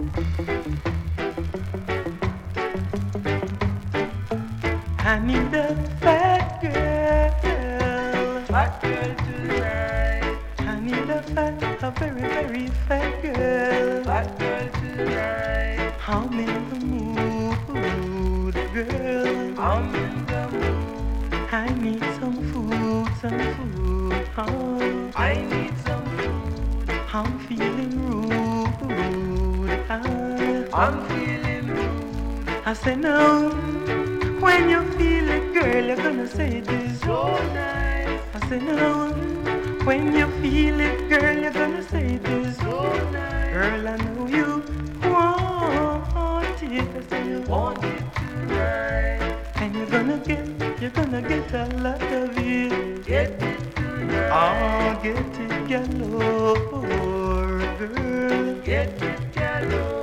I need a fat girl. Fat girl tonight. I need a very, very fat girl. Fat girl tonight. I'm in the mood, girl. I'm in the mood. I need some food, some food. Oh. I need some food. I'm feeling rude. I'm feeling rude. I say no. When you feel it, girl, you're gonna say it is so nice. I say no. When you feel it, girl, you're gonna say it is so nice. Girl, I know you want it. I say you want it tonight. And you're gonna get a lot of it. Get it tonight. Oh, get it galore, girl. Get it galore.